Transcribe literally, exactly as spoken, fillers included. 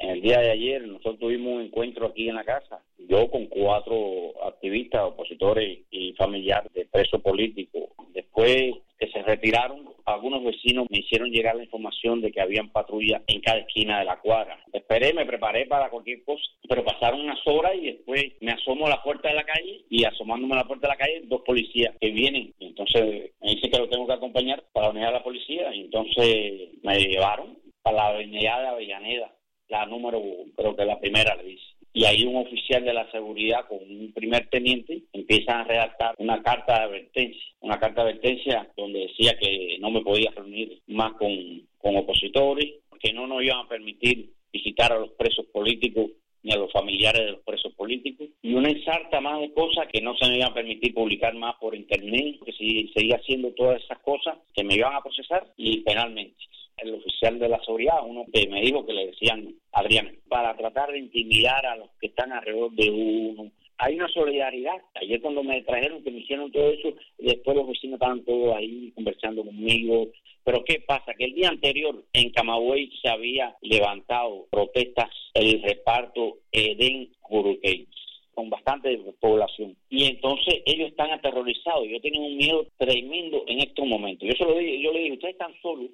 En el día de ayer nosotros tuvimos un encuentro aquí en la casa, yo con cuatro activistas, opositores y familiares de presos políticos. Después que se retiraron, algunos vecinos me hicieron llegar la información de que habían patrullas en cada esquina de la cuadra. Esperé, me preparé para cualquier cosa, pero pasaron unas horas y después me asomo a la puerta de la calle y asomándome a la puerta de la calle, dos policías que vienen. Y entonces me dicen que lo tengo que acompañar para la unidad de la policía y entonces me llevaron a la avenida de Avellaneda, la número, creo que la primera le dice. Y ahí un oficial de la seguridad con un primer teniente empiezan a redactar una carta de advertencia, una carta de advertencia donde decía que no me podía reunir más con, con opositores, que no nos iban a permitir visitar a los presos políticos ni a los familiares de los presos políticos, y una ensarta más de cosas que no se me iban a permitir publicar más por internet, que si seguía haciendo todas esas cosas que me iban a procesar y penalmente. El oficial de la seguridad, uno que me dijo que le decían Adrián, para tratar de intimidar a los que están alrededor de uno. Hay una solidaridad. Ayer cuando me trajeron, que me hicieron todo eso, después los vecinos estaban todos ahí conversando conmigo. Pero ¿qué pasa? Que el día anterior en Camagüey se había levantado protestas el reparto Edén Juruquey, con bastante población. Y entonces ellos están aterrorizados. Ellos tienen un miedo tremendo en estos momentos. Yo se lo dije, yo le dije, ustedes están solos,